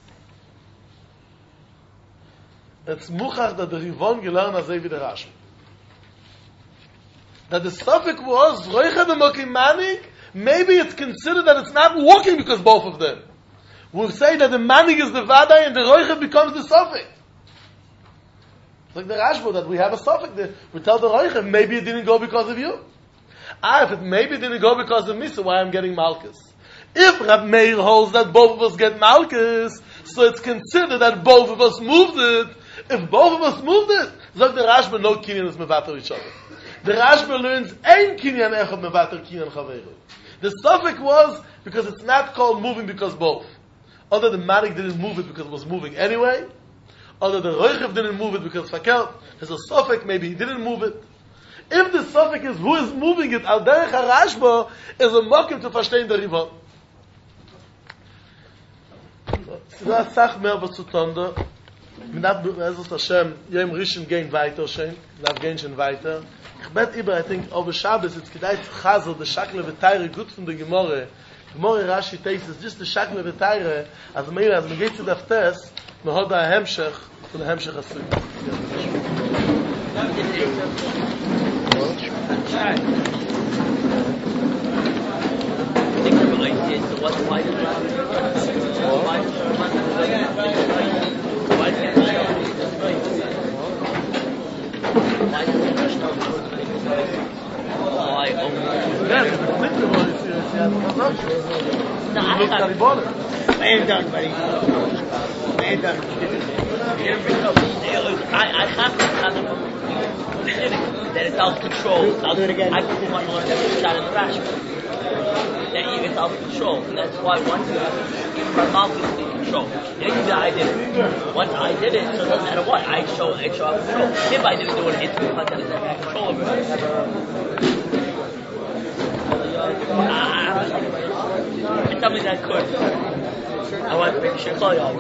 It's Muchach that the Rivon gelernt as Evi the Rashbo. That the suffix was, Roichev Memokim Manig, maybe it's considered that it's not working because both of them. We'll say that the manig is the vadai and the roichev becomes the suffix. It's like the Rashba that we have a suffix there. We tell the roichev, maybe it didn't go because of you. If it maybe didn't go because of Misa, why I'm getting Malkus? If Rab Meir holds that both of us get Malkus, so it's considered that both of us moved it. If both of us moved it, sagt the Rashba, no Kinyan is mevater each other. The Rashba learns, ein Kinyan echad mevater Kinyan chaveru. The suffix was, because it's not called moving because both. Other the Marik didn't move it because it was moving anyway. Other the Roichev didn't move it because Fakelt. There's a suffix, maybe he didn't move it. If the suffix is who is moving it, al derech harashba, is a mokim to verstehen the Rivon. So that's Sach mehr was zu tun da. Minat Be'ezot Hashem, Yom Rishon gehen weiter schon, darf gehen schon weiter. Ich bet über, I think, over Shabbos, it's gedei zu Chazel, the Shakle V'Tayre, gut von der Gemorre. Gemorre Rashi takes is just the Shakle V'Tayre, as man geht zu Daftes, man hat da ein Hemshech, von der Hemshech Asui. Man done, buddy. Man done. I have to have them that it's out of control. I'll do it again. I put one more shot in the rash. That it's out of control. And that's why once my mouth is in control. Anything that I did, once I did it, so it doesn't matter what. I show out of control. If I didn't do it, it's because I didn't have control over it. It's something that could. I want to make sure it's all y'all.